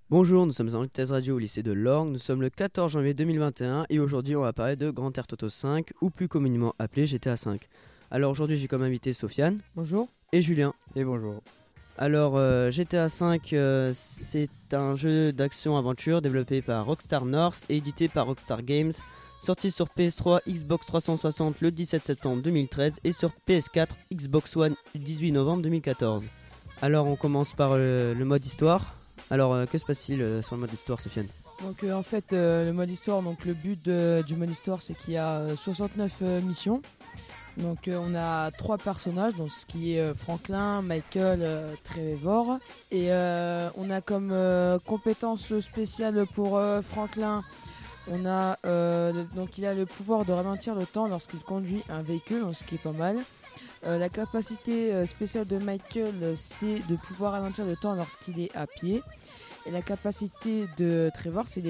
Bonjour, nous sommes en thèse radio au lycée de Lorgue, nous sommes le 14 janvier 2021 et aujourd'hui on va parler de Grand Theft Auto 5 ou plus communément appelé GTA 5. Alors aujourd'hui j'ai comme invité Sofiane. Bonjour. Et Julien. Et bonjour. Alors GTA 5 c'est un jeu d'action-aventure développé par Rockstar North et édité par Rockstar Games, sorti sur PS3, Xbox 360 le 17 septembre 2013 et sur PS4, Xbox One le 18 novembre 2014. Alors on commence par le mode histoire. Alors, que se passe-t-il sur le mode histoire, Sofiane ? Donc en fait le mode histoire, donc le but du mode histoire c'est qu'il y a 69 missions. Donc on a 3 personnages, donc ce qui est Franklin, Michael, Trevor. Et on a comme compétence spéciale pour Franklin, on a donc il a le pouvoir de ralentir le temps lorsqu'il conduit un véhicule, donc ce qui est pas mal. La capacité spéciale de Michael, c'est de pouvoir ralentir le temps lorsqu'il est à pied. Et la capacité de Trevor, c'est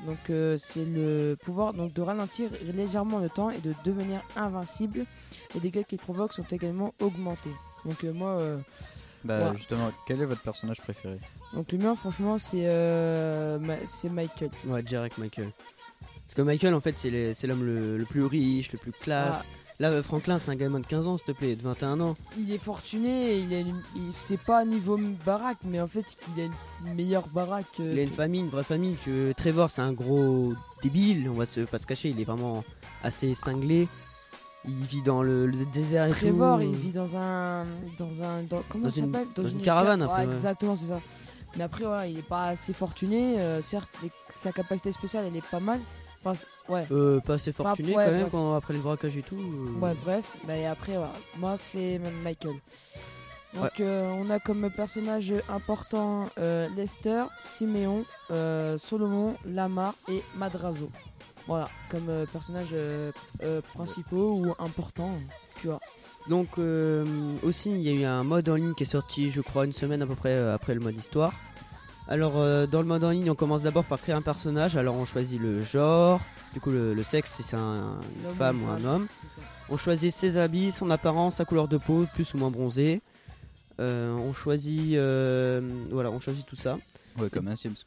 le pouvoir donc, de ralentir légèrement le temps et de devenir invincible. Les dégâts qu'il provoque sont également augmentés. Donc voilà. Justement, quel est votre personnage préféré ? Donc le mien, franchement, c'est Michael. Ouais, direct Michael. Parce que Michael, en fait, c'est l'homme le plus riche, le plus classe. Ah. Là, Franklin, c'est un gamin de 15 ans, s'il te plaît, de 21 ans. Il est fortuné, c'est pas niveau baraque, mais en fait, il a une meilleure baraque. Il a une famille, une vraie famille. Que Trevor, c'est un gros débile, on va pas se cacher, il est vraiment assez cinglé. Il vit dans le désert et Trevor, tout. il vit comment ça s'appelle ? Dans une caravane, un peu. Exactement, c'est ça. Mais après, ouais, il est pas assez fortuné. Certes, sa capacité spéciale, elle est pas mal. Enfin, ouais. Pas assez fortuné ouais, quand même, bref. après le braquage et tout. Ouais, bref. Et après, voilà. Moi, c'est Michael. Donc, on a comme personnage important Lester, Siméon, Solomon, Lamar et Madrazo. Voilà, comme personnages principaux ou importants, tu vois. Donc aussi il y a eu un mode en ligne qui est sorti je crois une semaine à peu près après le mode histoire. Alors dans le mode en ligne on commence d'abord par créer un personnage. Alors on choisit le genre, du coup le sexe si c'est une femme ou un homme. On choisit ses habits, son apparence, sa couleur de peau, plus ou moins bronzé. On choisit on choisit tout ça. Ouais, comme un Sims.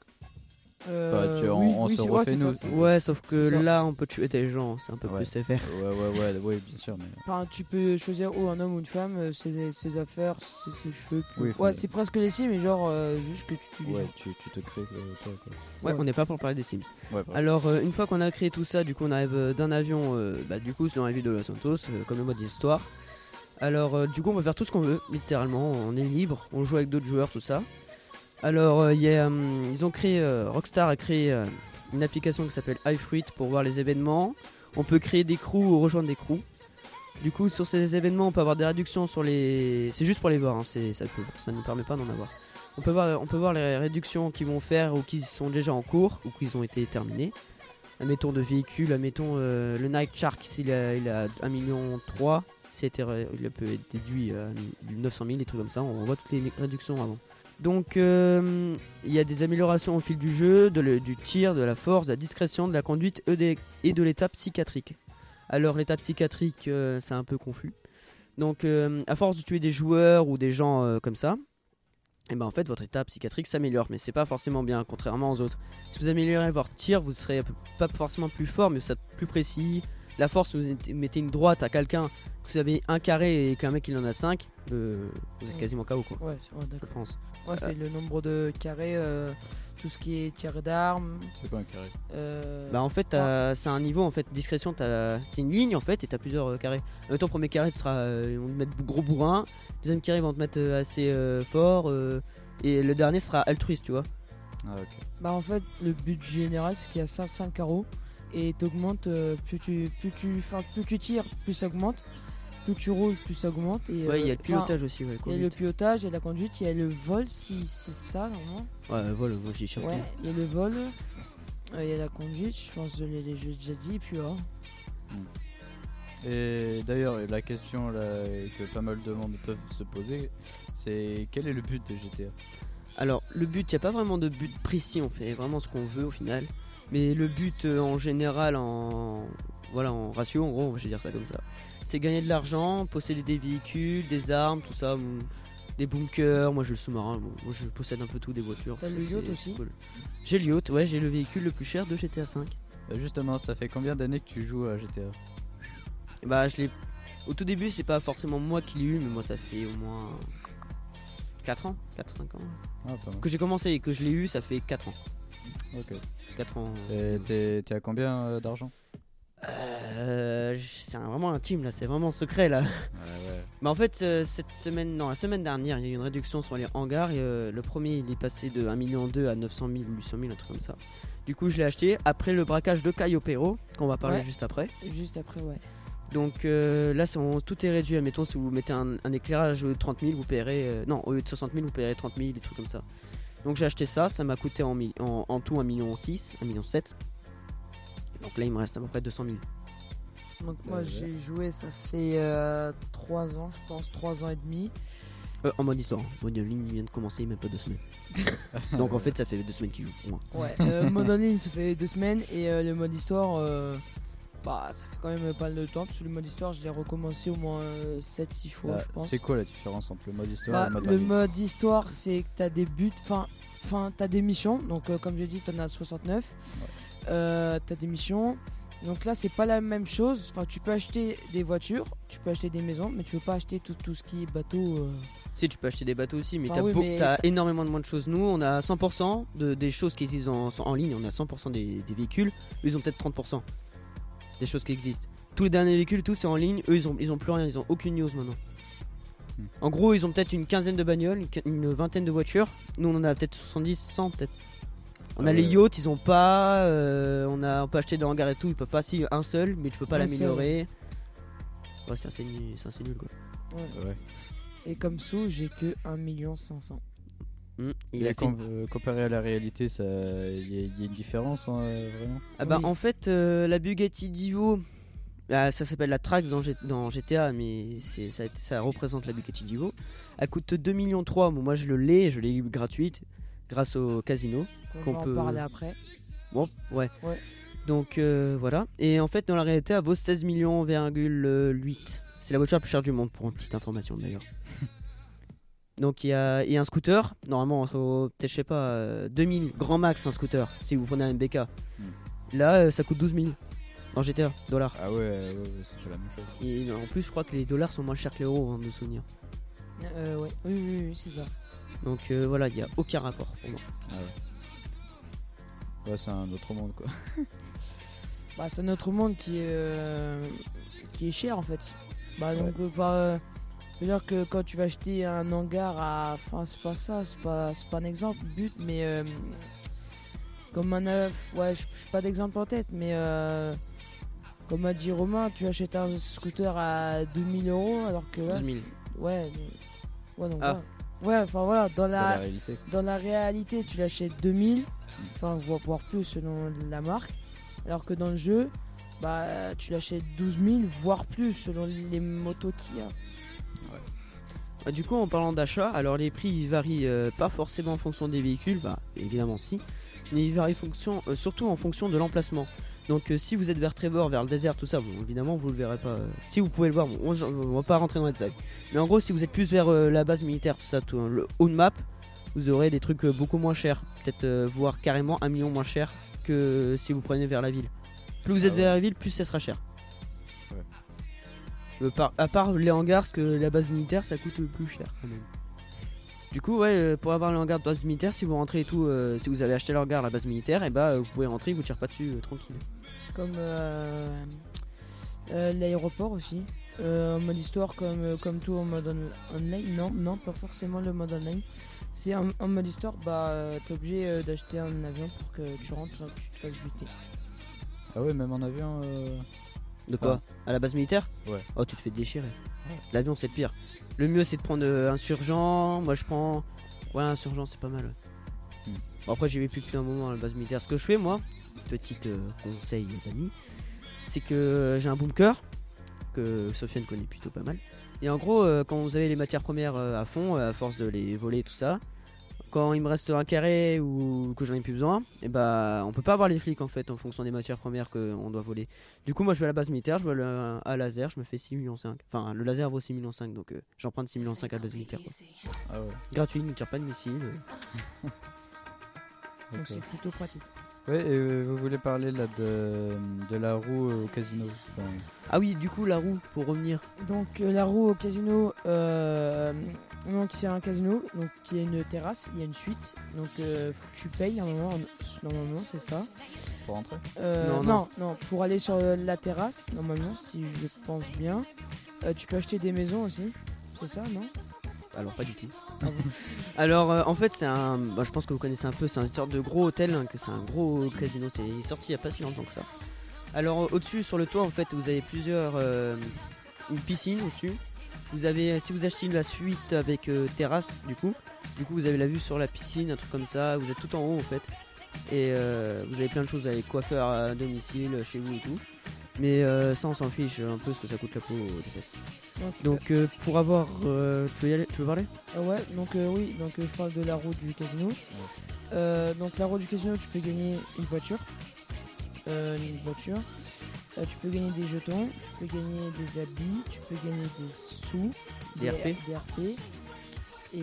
On se refait nous. Ouais, sauf que ça. là on peut tuer des gens, c'est un peu plus sévère. Ouais, bien sûr. Mais... Enfin, tu peux choisir un homme ou une femme, ses affaires, ses cheveux. Oui, ouais, c'est presque les Sims, mais genre juste que tu tues les gens. Tu te crées toi, quoi. Ouais, on n'est pas pour parler des Sims. Ouais, alors une fois qu'on a créé tout ça, du coup on arrive d'un avion du coup sur la ville de Los Santos, comme le mode histoire. Alors du coup on peut faire tout ce qu'on veut, littéralement, on est libre, on joue avec d'autres joueurs, tout ça. Alors ils ont créé, Rockstar a créé une application qui s'appelle iFruit pour voir les événements. On peut créer des crews ou rejoindre des crews. Du coup sur ces événements on peut avoir des réductions sur les... C'est juste pour les voir, hein, ça ne permet pas d'en avoir. On peut voir les réductions qu'ils vont faire ou qui sont déjà en cours ou qui ont été terminées. Admettons de véhicules, admettons le Night Shark ici il a 1,3 million. Il peut être déduit à 900 000, des trucs comme ça. On voit toutes les réductions avant. Donc il y a des améliorations au fil du jeu, du tir, de la force, de la discrétion, de la conduite et de l'état psychiatrique. Alors l'état psychiatrique c'est un peu confus. Donc à force de tuer des joueurs ou des gens comme ça, et ben en fait votre état psychiatrique s'améliore, mais c'est pas forcément bien contrairement aux autres. Si vous améliorez votre tir, vous serez pas forcément plus fort, mais vous serez plus précis. La force, vous mettez une droite à quelqu'un, vous avez un carré et qu'un mec il en a 5, vous êtes quasiment KO quoi. Ouais, je pense. Ouais, c'est le nombre de carrés, tout ce qui est tir d'armes. C'est quoi un carré ? Bah en fait c'est un niveau en fait, discrétion, c'est une ligne en fait et t'as plusieurs carrés. Ton premier carré ils vont te mettre gros bourrin, deuxième carré ils vont te mettre assez fort et le dernier sera altruiste, tu vois. Ah ok. Bah en fait le but général c'est qu'il y a 5 carreaux et t'augmentes, plus tu tires plus ça augmente. Plus tu roules, plus ça augmente. Et, ouais, il y a le pilotage aussi. Ouais, il y a le pilotage, il y a la conduite, il y a le vol, si c'est ça, normalement. Ouais, vol, moi j'ai cherché. Ouais, il y a le vol, il y a la conduite, je pense que les jeux déjà dit, et puis là. Et d'ailleurs, la question là, que pas mal de monde peuvent se poser, c'est quel est le but de GTA ? Alors, le but, il n'y a pas vraiment de but précis, on fait vraiment ce qu'on veut au final. Mais le but en général, en ratio, en gros, je vais dire ça comme ça. C'est gagner de l'argent, posséder des véhicules, des armes, tout ça, des bunkers, moi j'ai le sous-marin, bon, moi je possède un peu tout, des voitures. T'as le c'est yacht aussi cool. J'ai le yacht, ouais, j'ai le véhicule le plus cher de GTA 5. Justement, ça fait combien d'années que tu joues à GTA? Et bah je l'ai. Au tout début, c'est pas forcément moi qui l'ai eu, mais moi ça fait au moins 4 ans, 4-5 ans. Ah, pas mal. Que j'ai commencé et que je l'ai eu, ça fait 4 ans. Ok. 4 ans. Et t'es à combien d'argent? C'est vraiment intime là, c'est vraiment secret là. Ouais. Mais en fait, cette semaine, non, la semaine dernière, il y a eu une réduction sur les hangars. Et, le premier, il est passé de 1,2 million à 900 000 ou 800 000, un truc comme ça. Du coup, je l'ai acheté après le braquage de Caio Pero, qu'on va parler Ouais. juste après. Juste après, ouais. Donc là, tout est réduit. Admettons, si vous mettez un éclairage au 30 000, vous paierez. Non, au lieu de 60 000, vous paierez 30 000, des trucs comme ça. Donc j'ai acheté ça, ça m'a coûté en tout 1,6 million, 1,7 million. Donc là, il me reste à peu près 200 000. Donc moi j'ai joué, ça fait 3 ans, je pense, 3 ans et demi. En mode histoire, mode ligne vient de commencer, même pas 2 semaines. Donc en fait, ça fait 2 semaines qu'il joue pour moi. Ouais, mode en ligne ça fait 2 semaines et le mode histoire, bah ça fait quand même pas mal de temps parce que le mode histoire je l'ai recommencé au moins 7-6 fois je pense. C'est quoi la différence entre le mode histoire et Bah, le mode le en ligne? mode histoire c'est que t'as des buts, enfin t'as des missions, donc comme je dis t'en as 69, t'as des missions. Donc là c'est pas la même chose, enfin tu peux acheter des voitures, tu peux acheter des maisons, mais tu peux pas acheter tout ce qui est bateau. Si tu peux acheter des bateaux aussi, mais Enfin, oui, mais t'as énormément de moins de choses. Nous, on a 100% des choses qui existent en ligne, on a 100% des véhicules, eux ils ont peut-être 30% des choses qui existent. Tous les derniers véhicules, tout c'est en ligne, eux ils ont plus rien, ils ont aucune news maintenant. En gros, ils ont peut-être une quinzaine de bagnoles, une vingtaine de voitures. Nous on en a peut-être 70, 100 peut-être. On a les yachts, ils ont pas. On peut acheter des hangars et tout, ils peuvent pas. Si, un seul, mais tu peux pas Un l'améliorer. Ouais, c'est assez nul quoi. Ouais. Et comme sous j'ai que 1,5 million. Il a fait Comparé à la réalité, il y a une différence vraiment. Ah bah Oui. en fait la Bugatti Divo, ça s'appelle la Trax dans GTA, mais ça représente la Bugatti Divo. Elle coûte 2,3 millions. Bon, moi je l'ai gratuite grâce au casino. On Qu'on va peut- en parler après. Bon, ouais. Ouais. Donc voilà. Et en fait dans la réalité elle vaut 16,8 millions. C'est la voiture la plus chère du monde pour une petite information d'ailleurs. Donc il y a un scooter, normalement peut-être je sais pas 2000 grand max un scooter si vous prenez un MBK. Là ça coûte 12 000 en GTA dollars. Ah ouais, c'est pas la même chose. Et en plus je crois que les dollars sont moins chers que l'euro de souvenir. Ouais. Oui, c'est ça. Donc voilà, il n'y a aucun rapport pour moi. Ah ouais. Ouais, c'est un autre monde quoi. Bah, c'est notre monde qui est cher en fait. Bah, donc, c'est-à-dire que quand tu vas acheter un hangar à. Enfin, c'est pas ça, c'est pas un exemple, but, mais. Comme un œuf, ouais, je n'ai pas d'exemple en tête, mais. Comme a dit Romain, tu achètes un scooter à 2000 € alors que là. 12 000. Ouais, donc Ah. voilà. Ouais, enfin voilà, Dans la réalité. dans la réalité, tu l'achètes 2000, enfin voire plus selon la marque, alors que dans le jeu, bah tu l'achètes 12 000, voire plus selon les motos qu'il y a. Bah, du coup en parlant d'achat, alors les prix ils varient pas forcément en fonction des véhicules, bah évidemment si, mais ils varient surtout en fonction de l'emplacement. Donc si vous êtes vers Trevor, vers le désert, tout ça, bon, évidemment vous le verrez pas. Si vous pouvez le voir, bon, on va pas rentrer dans les détails. Mais en gros si vous êtes plus vers la base militaire, tout ça, le haut de map, vous aurez des trucs beaucoup moins chers. Peut-être voire carrément 1 million moins cher que si vous prenez vers la ville. Plus vous êtes vers la ville, plus ça sera cher. À part les hangars, parce que la base militaire ça coûte plus cher quand même. Du coup, ouais, pour avoir le hangar de base militaire, si vous rentrez et tout, si vous avez acheté le hangar à la base militaire, et bah vous pouvez rentrer, vous tirez pas dessus tranquille. Comme l'aéroport aussi. En mode histoire, comme tout en mode online. Non, pas forcément le mode online. C'est en mode histoire, bah t'es obligé d'acheter un avion pour que tu rentres sans que tu te fasses buter. Ah ouais, même en avion. De quoi À la base militaire Ouais. Oh, tu te fais déchirer. L'avion, c'est le pire. Le mieux, c'est de prendre insurgent. Moi, je prends. Ouais, insurgent, c'est pas mal. Ouais. Bon, après, j'y vais plus depuis un moment à la base militaire. Ce que je fais, moi, petit conseil d'amis, c'est que j'ai un bunker que Sofiane connaît plutôt pas mal. Et en gros, quand vous avez les matières premières à fond, à force de les voler, tout ça, quand il me reste un carré ou que j'en ai plus besoin, et bah on peut pas avoir les flics en fait en fonction des matières premières qu'on doit voler. Du coup moi je vais à la base militaire, je vole un laser, je me fais 6,5 millions. Enfin le laser vaut 6,5 millions, donc j'emprunte 6,5 millions à la base militaire quoi. Ah ouais. Gratuit, il ne tire pas de missile. Donc Ok. c'est plutôt pratique. Ouais, et vous voulez parler là de la roue au casino. Enfin, Ah oui, du coup la roue pour revenir. Donc la roue au casino, donc c'est un casino, donc il y a une terrasse, il y a une suite, donc faut que tu payes normalement c'est ça. pour rentrer. Non, pour aller sur la terrasse, normalement si je pense bien, tu peux acheter des maisons aussi, c'est ça non? Alors pas du tout. Ah bon. Alors en fait c'est un, je pense que vous connaissez un peu, c'est un sorte de gros hôtel, hein, que c'est un gros casino, c'est sorti il y a pas si longtemps que ça. Alors au-dessus sur le toit en fait vous avez plusieurs, une piscine au-dessus. Vous avez, si vous achetez la suite avec terrasse du coup vous avez la vue sur la piscine, un truc comme ça, vous êtes tout en haut en fait. Et vous avez plein de choses avec coiffeur à domicile, chez vous et tout. Mais ça on s'en fiche un peu ce que ça coûte la peau des fesses. Donc pour avoir, tu veux parler? Ouais, donc oui, donc je parle de la roue du casino. Donc la roue du casino, tu peux gagner une voiture. Tu peux gagner des jetons, tu peux gagner des habits, tu peux gagner des sous, Des RP. Et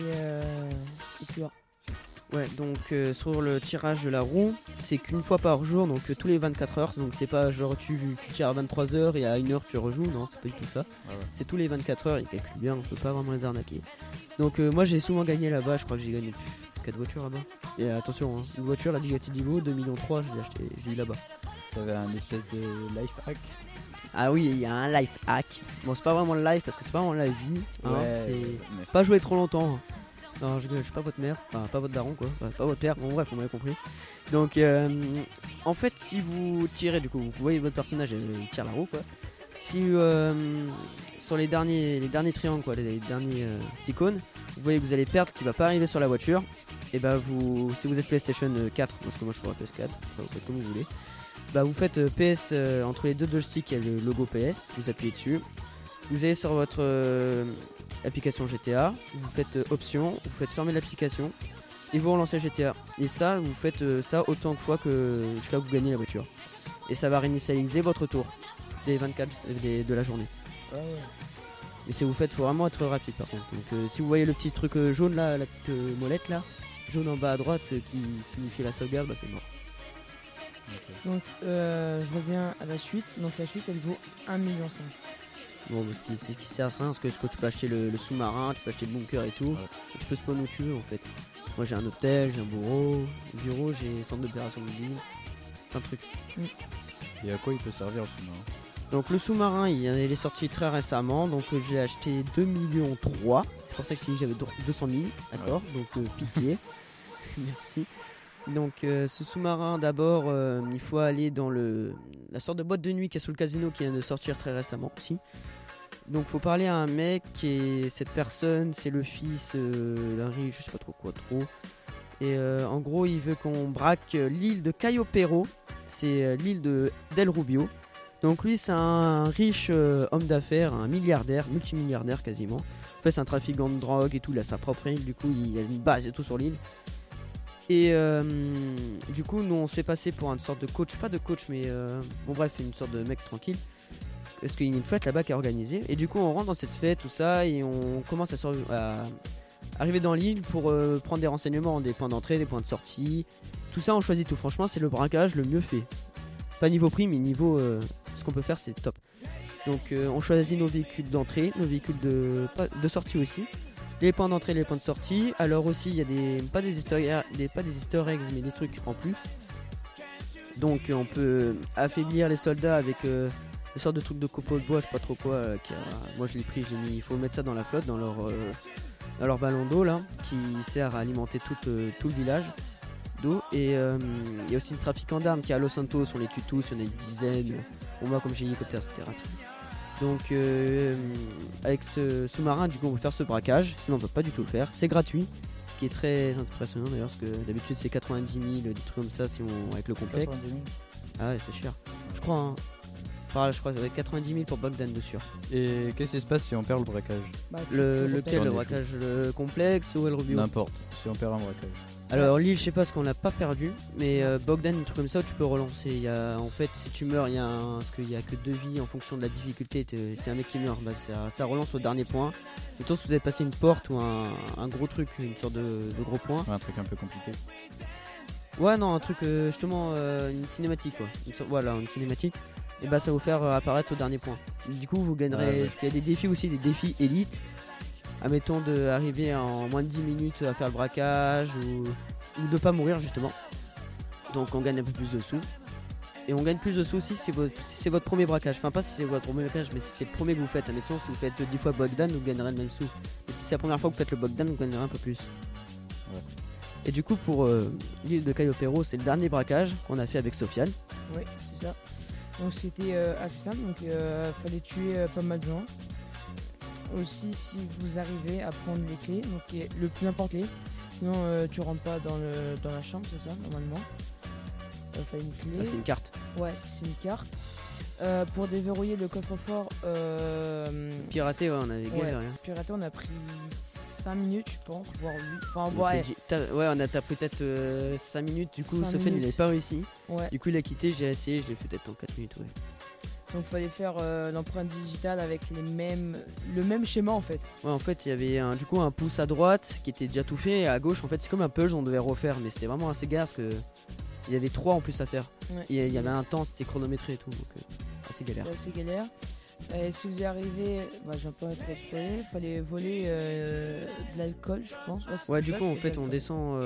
tu vois. Ouais, donc sur le tirage de la roue, c'est qu'une fois par jour, donc tous les 24 heures. Donc c'est pas genre tu tires à 23h et à 1h tu rejoues, non, c'est pas du tout ça. Ah ouais. C'est tous les 24 heures, ils calculent bien, on peut pas vraiment les arnaquer. Donc moi j'ai souvent gagné là-bas, je crois que j'ai gagné 4 voitures là-bas. Et attention, hein, une voiture, la Bugatti Divo, 2,3 millions, je l'ai eu là-bas. T'avais un espèce de life hack. Ah oui, il y a un life hack. Bon, c'est pas vraiment le life parce que c'est pas vraiment la vie, hein, c'est mais pas jouer trop longtemps. Hein. Non, je suis pas votre mère, enfin pas votre daron quoi, enfin, pas votre père, bon bref, on m'avait compris. Donc en fait si vous tirez du coup, vous voyez votre personnage il tire la roue quoi. Si sur les derniers triangles quoi, les derniers icônes, vous voyez que vous allez perdre qui va pas arriver sur la voiture, et bah vous, si vous êtes PlayStation 4, parce que moi je crois PS4, vous faites comme vous voulez, bah vous faites PS entre les deux joysticks, il y a le logo PS, vous appuyez dessus. Vous allez sur votre application GTA, vous faites option, vous faites fermer l'application et vous relancez GTA. Et ça, vous faites ça autant de fois que jusqu'à vous gagnez la voiture. Et ça va réinitialiser votre tour des 24 de la journée. Ah ouais. Et si vous faites, faut vraiment être rapide par contre. Donc si vous voyez le petit truc jaune là, la petite molette là, jaune en bas à droite qui signifie la sauvegarde, bah c'est mort. Okay. Donc je reviens à la suite. Donc la suite elle vaut 1,5 million. Bon, c'est ce qui sert à ça, parce que tu peux acheter le sous-marin, tu peux acheter le bunker et tout, Ouais. et tu peux spawn où tu veux en fait. Moi j'ai un hôtel, j'ai un bureau, j'ai un centre d'opération mobile, plein de trucs. Et à quoi il peut servir ce sous-marin? Donc le sous-marin il est sorti très récemment, donc j'ai acheté 2,3 millions, c'est pour ça que je t'ai dit que j'avais 200 000, d'accord, donc pitié, merci. Donc ce sous-marin d'abord il faut aller dans la sorte de boîte de nuit qui est sous le casino qui vient de sortir très récemment aussi. Donc faut parler à un mec et cette personne c'est le fils d'un riche, je sais pas trop quoi trop. Et en gros il veut qu'on braque l'île de Cayo Perro, c'est l'île de Del Rubio. Donc lui c'est un riche homme d'affaires, un milliardaire, multimilliardaire quasiment. En fait c'est un trafiquant de drogue et tout, il a sa propre île, du coup il a une base et tout sur l'île. Et du coup nous on se fait passer pour une sorte de coach, pas de coach mais bon bref une sorte de mec tranquille. Parce qu'il y a une fête là-bas qui est organisée. Et du coup on rentre dans cette fête, tout ça, et on commence à arriver dans l'île pour prendre des renseignements, des points d'entrée, des points de sortie. Tout ça on choisit tout, franchement c'est le braquage le mieux fait. Pas niveau prix mais niveau ce qu'on peut faire c'est top. Donc on choisit nos véhicules d'entrée, nos véhicules de sortie aussi. Les points d'entrée, les points de sortie. Alors aussi il y a pas des easter eggs mais des trucs en plus. Donc on peut affaiblir les soldats avec des sortes de trucs de copeaux de bois, je sais pas trop quoi. Moi je l'ai pris, il faut mettre ça dans la flotte, dans leur ballon d'eau là, qui sert à alimenter tout le village d'eau. Et il y a aussi le trafiquant d'armes qui est à Los Santos, on les tue tous, il y en a une dizaine. Pour moi comme j'ai hélicoptère c'était rapide. Donc avec ce sous-marin du coup on peut faire ce braquage, sinon on peut pas du tout le faire, c'est gratuit, ce qui est très impressionnant d'ailleurs parce que d'habitude c'est 90 000, des trucs comme ça si on avec le complexe. 90 000. Ah ouais c'est cher, je crois hein. Enfin, je crois que ça va être 90 000 pour Bogdan de sûr. Et qu'est-ce qui se passe si on perd le braquage? Bah, Lequel, le on braquage le complexe ou El Rubio? N'importe, si on perd un braquage. Alors Lille, je sais pas ce qu'on n'a pas perdu, mais Bogdan, un truc comme ça où tu peux relancer. En fait, si tu meurs, parce qu'il y a que 2 vies en fonction de la difficulté. C'est un mec qui meurt, bah, ça relance au dernier point. Plutôt si vous avez passé une porte ou un gros truc, une sorte de gros point. Ouais, un truc un peu compliqué. Ouais, non, un truc justement une cinématique quoi. Voilà, une cinématique. Et bah ça va vous faire apparaître au dernier point. Du coup, vous gagnerez. Parce qu'il y a des défis aussi, des défis élites. Admettons d'arriver en moins de 10 minutes à faire le braquage ou de pas mourir justement. Donc on gagne un peu plus de sous. Et on gagne plus de sous aussi si c'est votre premier braquage. Enfin pas si c'est votre premier braquage, mais si c'est le premier que vous faites. Admettons si vous faites 10 fois Bogdan, vous gagnerez le même sous. Et si c'est la première fois que vous faites le Bogdan, vous gagnerez un peu plus. Ouais. Et du coup pour l'île de Cayo Perro, c'est le dernier braquage qu'on a fait avec Sofiane. Oui, c'est ça. Donc c'était assez simple, donc fallait tuer pas mal de gens. Aussi, si vous arrivez à prendre les clés, donc le plus important, sinon tu rentres pas dans la chambre, c'est ça normalement. Fallait une clé. Ah, c'est une carte. Ouais, c'est une carte. Pour déverrouiller le coffre-fort, Piraté, ouais, on avait galéré. piraté, on a pris 5 minutes, je pense, voire 8. Enfin, On a tapé peut-être 5 minutes. Du coup, 5 Sofiane il minutes. avait pas réussi. Ouais. Du coup, il a quitté. J'ai essayé, je l'ai fait peut-être en 4 minutes. Ouais. Donc, fallait faire l'empreinte digitale avec le même schéma en fait. Ouais, en fait, il y avait un pouce à droite qui était déjà tout fait. Et à gauche, en fait, c'est comme un puzzle, on devait refaire. Mais c'était vraiment assez galère parce que il y avait 3 en plus à faire. Ouais. Et il y avait un temps, c'était chronométré et tout. Donc, assez galère. C'est assez galère. Et si vous y arrivez, j'ai pas trop spoilé, fallait voler de l'alcool, je pense. Ouais, du coup, en fait, on descend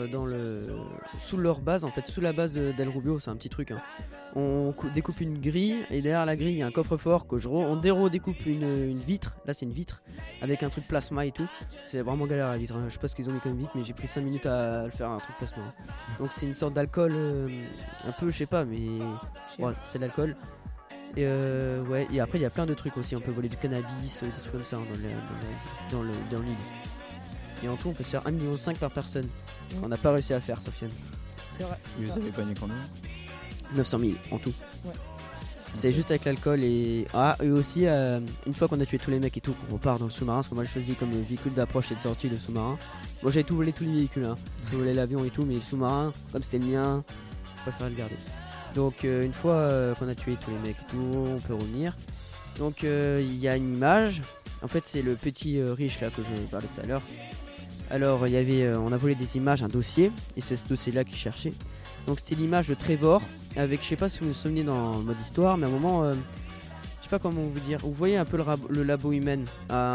sous leur base, en fait, sous la base d'El Rubio, c'est un petit truc. Hein. On découpe une grille, et derrière la grille, il y a un coffre-fort. On redécoupe une vitre. Là, c'est une vitre avec un truc plasma et tout. C'est vraiment galère la vitre. Hein. Je sais pas ce qu'ils ont mis comme vitre, mais j'ai pris 5 minutes à le faire un truc plasma. Donc, c'est une sorte d'alcool, un peu, je sais pas, mais ouais, c'est de l'alcool. Et ouais, et après il y a plein de trucs aussi, on peut voler du cannabis, des trucs comme ça hein, dans l'île. Et en tout on peut se faire 1,5 million par personne. On n'a pas réussi à faire, Sofiane. C'est vrai, c'est Vous ça. avez gagné combien? 900 000 en tout. Ouais. C'est Ok. juste avec l'alcool et aussi une fois qu'on a tué tous les mecs et tout, qu'on repart dans le sous-marin, parce que moi j'ai choisi comme véhicule d'approche et de sortie le sous-marin. Moi j'avais tout volé tous les véhicules, hein. J'ai volé l'avion et tout, mais le sous-marin, comme c'était le mien, je préfère le garder. Donc une fois qu'on a tué tous les mecs et tout, on peut revenir. Donc il y a une image. En fait c'est le petit riche là que je parlais tout à l'heure. Alors il y avait, on a volé des images, un dossier, et c'est ce dossier là qu'il cherchait. Donc c'était l'image de Trevor avec, je sais pas si vous vous souvenez dans le mode histoire, mais à un moment, je sais pas comment vous dire. Vous voyez un peu le labo humain.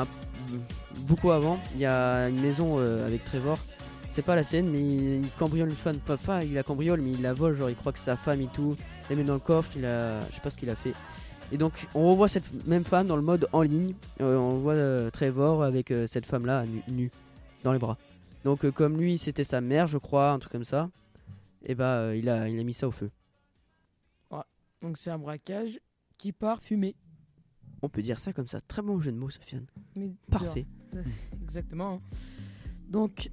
Beaucoup avant, il y a une maison avec Trevor. C'est pas la scène, mais il cambriole une femme. Pas il la cambriole, mais il la vole. Genre, il croit que c'est sa femme et tout. Il la met dans le coffre. Je sais pas ce qu'il a fait. Et donc, on revoit cette même femme dans le mode en ligne. On voit Trevor avec cette femme-là nue dans les bras. Donc, comme lui, c'était sa mère, je crois, un truc comme ça. Et bah, il a mis ça au feu. Donc c'est un braquage qui part fumer. On peut dire ça comme ça. Très bon jeu de mots, Sofiane. Mais Parfait. Exactement. Donc,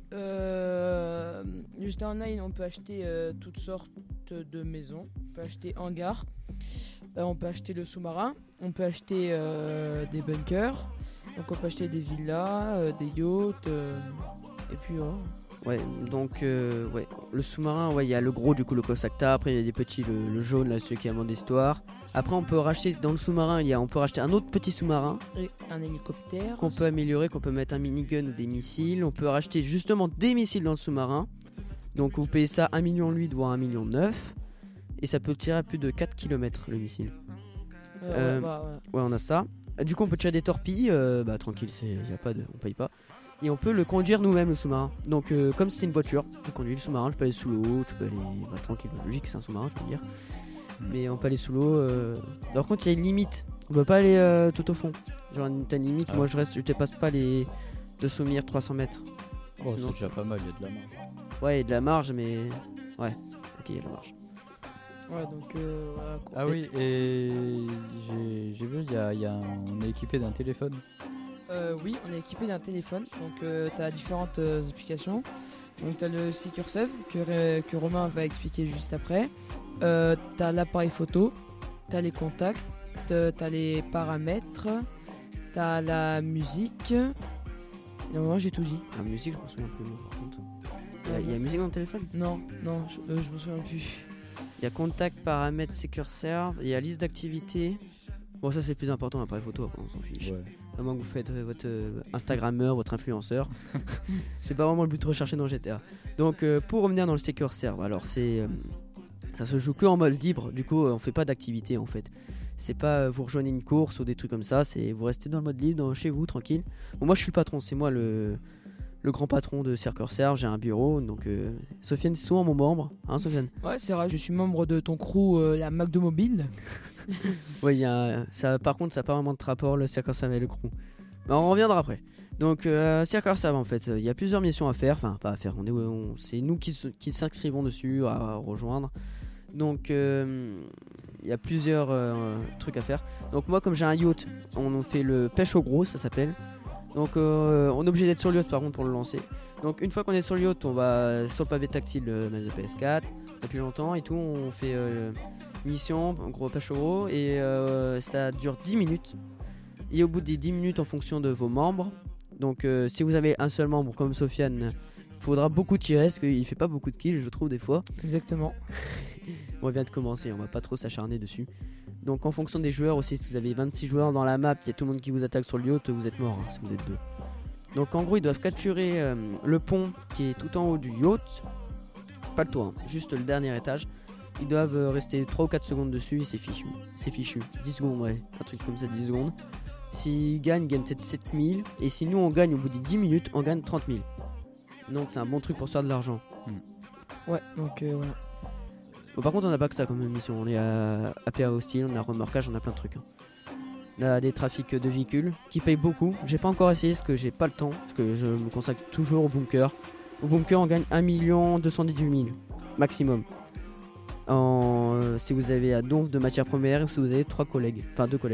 juste en ligne, on peut acheter toutes sortes de maisons. On peut acheter hangar, on peut acheter le sous-marin, on peut acheter des bunkers, donc on peut acheter des villas, des yachts, et puis Ouais, donc ouais, le sous-marin, ouais, il y a le gros du coup le Cossacta, après il y a des petits, le jaune là, celui qui a mon d'histoire. Après on peut racheter dans le sous-marin, on peut racheter un autre petit sous-marin et un hélicoptère. qu'on peut améliorer, qu'on peut mettre un minigun ou des missiles. On peut racheter justement des missiles dans le sous-marin. Donc vous payez ça 1,8 million voire 1,9 million. Et ça peut tirer à plus de 4 km le missile. Ouais. Ouais, on a ça. Du coup on peut tirer des torpilles, tranquille, on paye pas. Et on peut le conduire nous-mêmes le sous-marin. Donc comme c'était une voiture, tu conduis le sous-marin, tu peux aller sous l'eau, tu peux aller tranquille, logique c'est un sous-marin je veux dire. Mais on peut aller sous l'eau. Par contre il y a une limite, on peut pas aller tout au fond. Genre t'as une limite, moi je dépasse pas les de souvenirs 300 mètres. Oh, Sinon, c'est déjà pas mal, il y a de la marge. ouais il y a de la marge mais... Ouais, ok il y a de la marge. Ouais, donc voilà quoi. Ah oui, et j'ai vu, on est équipé d'un téléphone. Oui, on est équipé d'un téléphone, donc t'as différentes applications. Donc t'as le Secure Save que Romain va expliquer juste après. T'as l'appareil photo, t'as les contacts, t'as les paramètres, t'as la musique. Et normalement, j'ai tout dit. La musique, je m'en souviens plus, moi, par contre. Il y a la musique dans le téléphone. Non, je me souviens plus. Il y a contact, paramètres, secure serve, il y a liste d'activités. Bon, ça c'est plus important, après photo, après on s'en fiche. Ouais. À moins que vous faites votre Instagrammeur, votre influenceur. C'est pas vraiment le but recherché dans GTA. Donc pour revenir dans le secure serve, alors ça se joue que en mode libre, du coup on fait pas d'activité en fait. C'est pas vous rejoignez une course ou des trucs comme ça, c'est vous restez dans le mode libre, chez vous, tranquille. Bon, moi je suis le patron, c'est moi le grand patron de Secure Serve, j'ai un bureau, donc Sofiane c'est souvent mon membre, hein Sofiane? Ouais, c'est vrai, je suis membre de ton crew, la McDo Mobile. Oui, ça, par contre ça n'a pas vraiment de rapport le Secure Serve et le crew. Mais on reviendra après. Donc Secure Serve en fait, il y a plusieurs missions à faire, enfin pas à faire, c'est nous qui s'inscrivons dessus à rejoindre. Donc il y a plusieurs trucs à faire. Donc moi comme j'ai un yacht, on fait le pêche au gros, ça s'appelle. Donc on est obligé d'être sur le yacht par contre pour le lancer. Donc une fois qu'on est sur le yacht, on va sur le pavé tactile de PS4 depuis longtemps et tout, on fait mission, gros pêche au gros et ça dure 10 minutes. Et au bout des 10 minutes en fonction de vos membres, donc si vous avez un seul membre comme Sofiane, il faudra beaucoup tirer parce qu'il fait pas beaucoup de kills je trouve des fois. Exactement. On vient de commencer, on va pas trop s'acharner dessus. Donc en fonction des joueurs aussi, si vous avez 26 joueurs dans la map, il y a tout le monde qui vous attaque sur le yacht, vous êtes mort si vous êtes deux. Donc en gros ils doivent capturer le pont qui est tout en haut du yacht. Pas le toit, hein, juste le dernier étage. Ils doivent rester 3 ou 4 secondes dessus et c'est fichu. C'est fichu. 10 secondes, ouais, un truc comme ça, 10 secondes. S'ils gagnent, ils gagnent peut-être 7000. Et si nous on gagne au bout des 10 minutes, on gagne 30 000. Donc c'est un bon truc pour se faire de l'argent. Ouais, donc voilà. Bon, par contre on n'a pas que ça comme mission. On est à PA hostile, on a remorquage, on a plein de trucs. Hein. On a des trafics de véhicules qui payent beaucoup. J'ai pas encore essayé parce que j'ai pas le temps. Parce que je me consacre toujours au bunker. Au bunker on gagne 1 218 000 maximum. Si vous avez à donf de matières premières et si vous avez 2 collègues.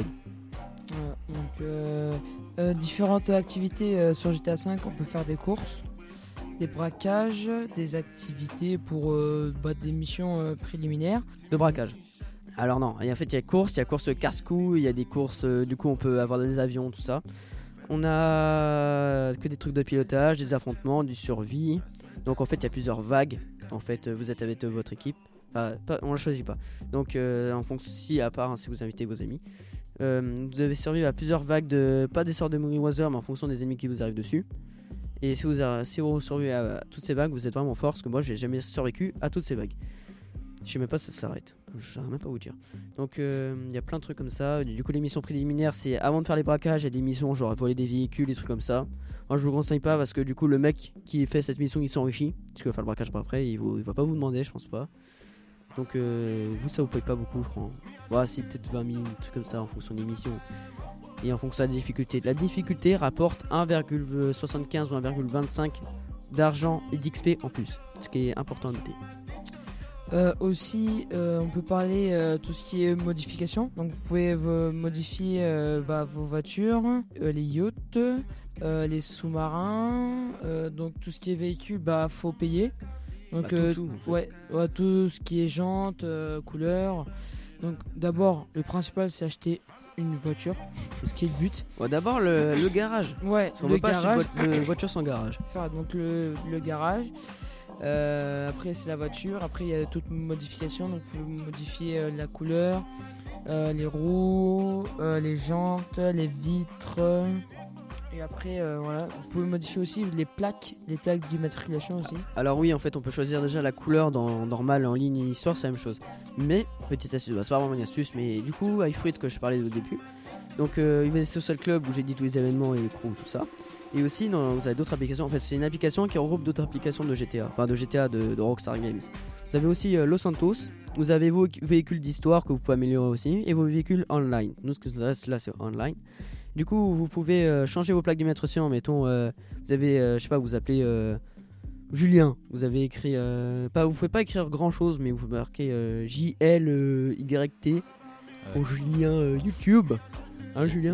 Donc différentes activités sur GTA 5, on peut faire des courses, des braquages, des activités pour des missions préliminaires. De braquage. Alors non, et en fait il y a course casse-cou, il y a des courses, du coup on peut avoir des avions, tout ça. On a que des trucs de pilotage, des affrontements, du survie. Donc en fait il y a plusieurs vagues. En fait vous êtes avec votre équipe. Enfin, on ne choisit pas. Donc en fonction, si vous invitez vos amis, vous devez survivre à plusieurs vagues pas des sortes de Movie Weather, mais en fonction des ennemis qui vous arrivent dessus. Et si vous survivez à toutes ces vagues, vous êtes vraiment fort, parce que moi j'ai jamais survécu à toutes ces vagues. Je sais même pas si ça s'arrête. Je saurais même pas vous dire. Donc il y a plein de trucs comme ça. Du coup les missions préliminaires, c'est avant de faire les braquages, il y a des missions genre voler des véhicules, des trucs comme ça. Moi je vous conseille pas parce que du coup le mec qui fait cette mission il s'enrichit. Parce qu'il va faire le braquage par après, il va pas vous demander, je pense pas. Donc vous ça vous paye pas beaucoup je crois. Ouais, c'est peut-être 20 000, un truc comme ça en fonction des missions. Et en fonction de la difficulté. La difficulté rapporte 1,75 ou 1,25 d'argent et d'XP en plus. Ce qui est important à noter. Aussi, on peut parler tout ce qui est modification. Donc vous pouvez modifier vos voitures, les yachts, les sous-marins. Donc tout ce qui est véhicule, faut payer. Donc tout, en fait. ouais, tout ce qui est jantes, couleurs. Donc d'abord, le principal c'est acheter une voiture, ce qui est le but. Ouais, d'abord le garage. Ouais, on le veut pas garage. acheter une voiture sans garage. Ça, donc le garage. Après c'est la voiture. Après il y a toute modification. Donc vous pouvez modifier la couleur, les roues, les jantes, les vitres. Et après voilà, vous pouvez modifier aussi les plaques d'immatriculation aussi. Alors oui, en fait, on peut choisir déjà la couleur dans normal, en ligne, histoire, c'est la même chose. Mais petite astuce, c'est pas vraiment une astuce, mais du coup, iFruit que je parlais au début. Donc il va Social Club où j'ai dit tous les événements et les crews, tout ça. Et aussi, vous avez d'autres applications. En fait, c'est une application qui regroupe d'autres applications de GTA, enfin de GTA de Rockstar Games. Vous avez aussi Los Santos. Vous avez vos véhicules d'histoire que vous pouvez améliorer aussi et vos véhicules online. Nous, ce qui nous intéresse là, c'est online. Du coup, vous pouvez changer vos plaques d'immatriculation. Mettons, vous avez, je sais pas, vous appelez Julien. Vous avez écrit, vous pouvez pas écrire grand chose, mais vous pouvez marquer JLYT pour Julien YouTube. Hein, Julien?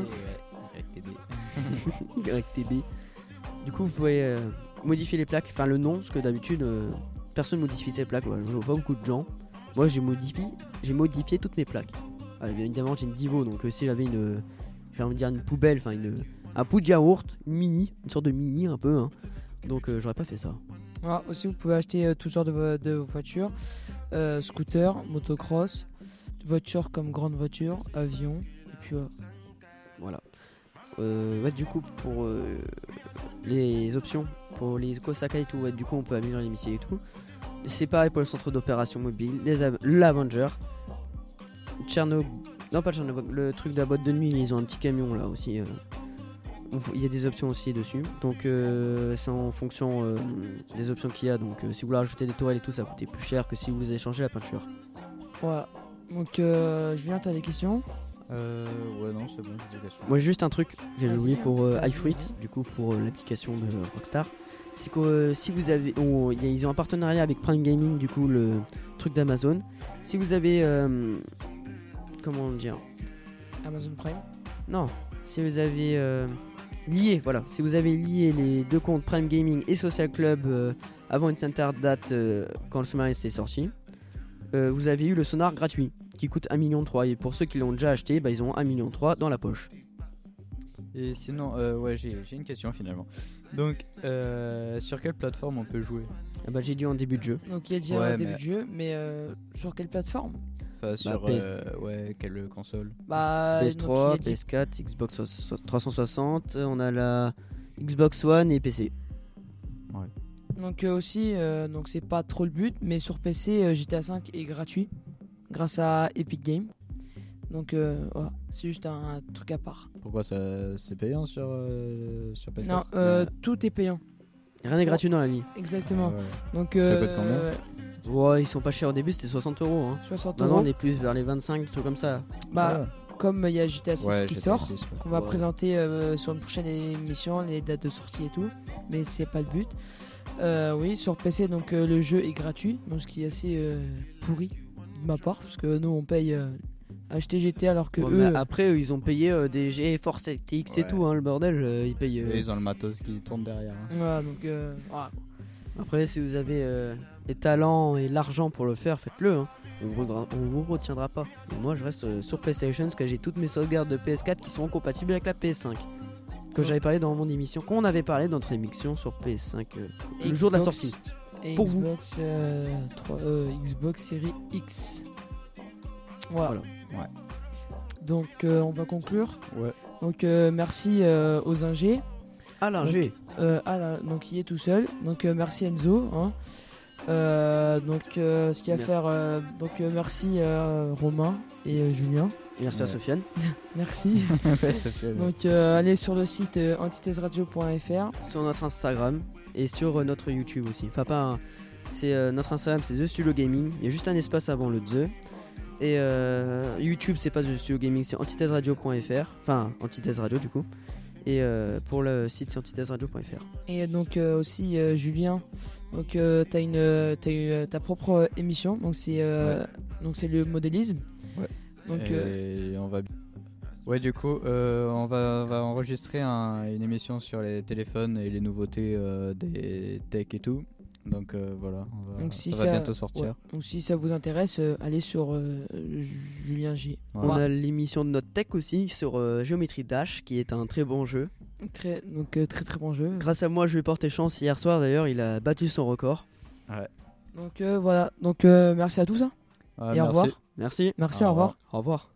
YTB. Du coup, vous pouvez modifier les plaques, enfin le nom, parce que d'habitude, personne modifie ses plaques. Ouais, je vois pas beaucoup de gens. Moi, j'ai modifié toutes mes plaques. Bien évidemment, j'ai une Divo, donc si j'avais j'ai envie de dire une poubelle, enfin un pot de yaourt, une sorte de mini un peu, hein. Donc j'aurais pas fait ça. Voilà, aussi, vous pouvez acheter toutes sortes de voitures, scooters, motocross, voitures comme grandes voitures, avions, et puis Voilà. Ouais, du coup, pour les options, pour les Kosaka et tout, ouais, du coup, on peut améliorer les missiles et tout. C'est pareil pour le centre d'opération mobile, l'Avenger, non pas Tchernobyl, le truc de la boîte de nuit, ils ont un petit camion là aussi. Il y a des options aussi dessus, donc c'est en fonction des options qu'il y a. Donc si vous voulez rajouter des tourelles et tout, ça va coûter plus cher que si vous échangez la peinture. voilà. Donc Julien, t'as des questions? Ouais, non, c'est bon, j'ai des questions. Moi, juste un truc, j'ai Vas-y, oublié pour vas-y, iFruit, vas-y. du coup pour l'application de Rockstar. C'est que si vous avez, ils ont un partenariat avec Prime Gaming, du coup le truc d'Amazon. Si vous avez, comment dire, Amazon Prime. non, si vous avez si vous avez lié les deux comptes Prime Gaming et Social Club avant une certaine date quand le sous-marin est sorti, vous avez eu le sonar gratuit qui coûte 1,3 million. Et pour ceux qui l'ont déjà acheté, ils ont 1,3 million dans la poche. Et sinon, ouais, j'ai une question finalement. Donc, sur quelle plateforme on peut jouer? J'ai dit en début de jeu. Donc il y a déjà Ouais, un début mais- de jeu, mais sur quelle plateforme? Enfin, sur PS- quelle console? Bah, donc, PS3, il a dit- PS4, Xbox 360, on a la Xbox One et PC. Donc aussi, donc c'est pas trop le but, mais sur PC, GTA 5 est gratuit grâce à Epic Games. Donc voilà, c'est juste un truc à part. Pourquoi c'est payant sur PS4? Non, tout est payant. Rien n'est gratuit dans la vie. Exactement. Ouais. Donc Ça coûte combien? Ouais, ils sont pas chers au début, c'était 60 €. Hein. 60 Maintenant, euros. on est plus vers les 25, des trucs comme ça. Bah, comme il y a GTA 6 Ouais, qui GTA sort, 6, ouais. qu'on va Ouais. présenter sur une prochaine émission, les dates de sortie et tout, mais c'est pas le but. Oui, sur PC, donc le jeu est gratuit, donc ce qui est assez pourri de ma part, parce que nous on paye acheter GTA alors que Ouais, eux. mais après, eux, ils ont payé des GeForce RTX et Ouais. tout, hein, le bordel. Ils payent. Et ils ont le matos qui tourne derrière. hein. Voilà, donc voilà. Après, si vous avez les talents et l'argent pour le faire, faites-le. Hein. On vous retiendra pas. Et moi, je reste sur PlayStation parce que j'ai toutes mes sauvegardes de PS4 qui sont compatibles avec la PS5. Que j'avais parlé dans mon émission, qu'on avait parlé dans notre émission sur PS5 le jour de la Xbox- sortie. Et Pour vous. Xbox Series X. Voilà. Voilà. Donc on va conclure. Ouais. Donc merci aux ingés. Alain G. Donc il est tout seul. Donc merci Enzo. Hein. Donc ce qu'il y a à Merci. faire. Donc merci Romain et Julien. Merci à Ouais. Sofiane. Merci. Ouais, ça fait- Donc allez sur le site antithèseradio.fr. Sur notre Instagram et sur notre YouTube aussi. Enfin, pas. C'est notre Instagram, c'est The Studio Gaming. Il y a juste un espace avant le The. Et YouTube, c'est pas The Studio Gaming, c'est antithèseradio.fr. Enfin, Antithèse Radio du coup. Et pour le site, c'est antithèseradio.fr. Et donc aussi Julien. Donc t'as eu ta propre émission. Donc c'est donc c'est le modélisme. Ouais. Donc Et on va. Ouais, du coup, on va enregistrer une émission sur les téléphones et les nouveautés des tech et tout. Donc voilà, Donc, si ça va bientôt sortir. ouais. Donc si ça vous intéresse, allez sur Julien G. Voilà. On a l'émission de notre tech aussi sur Geometry Dash, qui est un très bon jeu. Très très bon jeu. Grâce à moi, je lui ai porté chance hier soir d'ailleurs, il a battu son record. Donc voilà. Donc merci à tous. Hein. Ah, Et au merci. revoir. Merci. Merci, Au au revoir. Au revoir.